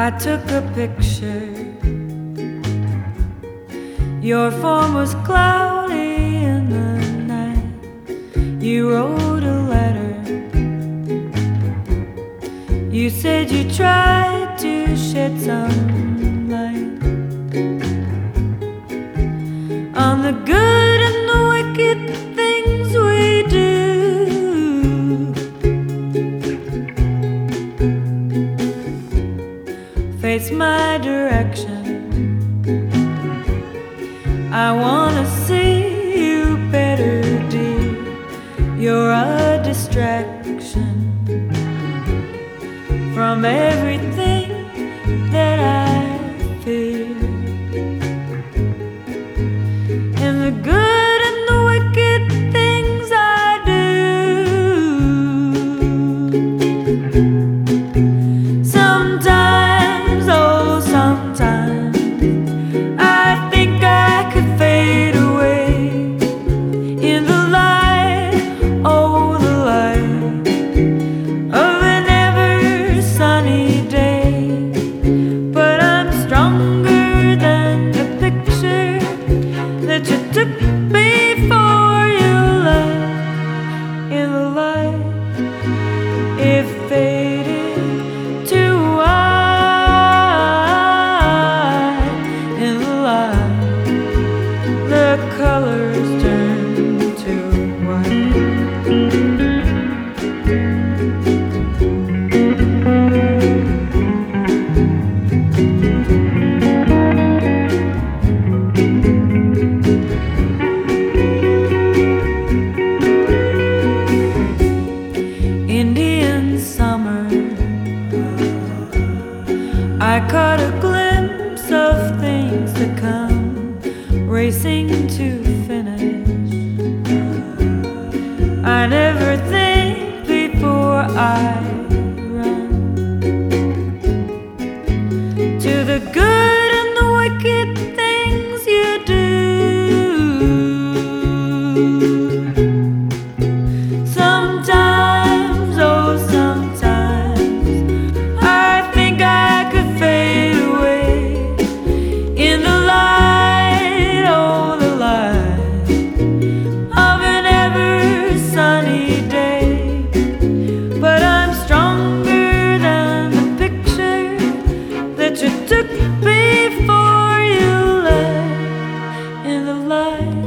I took a picture. Your form was cloudy in the night. You wrote a letter. You said you tried to shed some light on the good and the wicked things we do. Face my direction. I wanna see you better, dear. You're a distraction from everything that I fear. And the good and the wicked things I do. Sometimes, oh sometimes, I think I could fade away in the light, oh the light of an ever sunny day. But I'm stronger than the picture that you took before you left. In the light, it faded to white. In the light, the colors turned to white. Indian summer, I caught a glimpse of things to come, racing to finish. I never think before I run to the good and the wicked things you do. Sometimes, oh sometimes, I think I could fade away in the light, oh the light of an ever sunny day. But I'm stronger than the picture that you took before you left. In the light,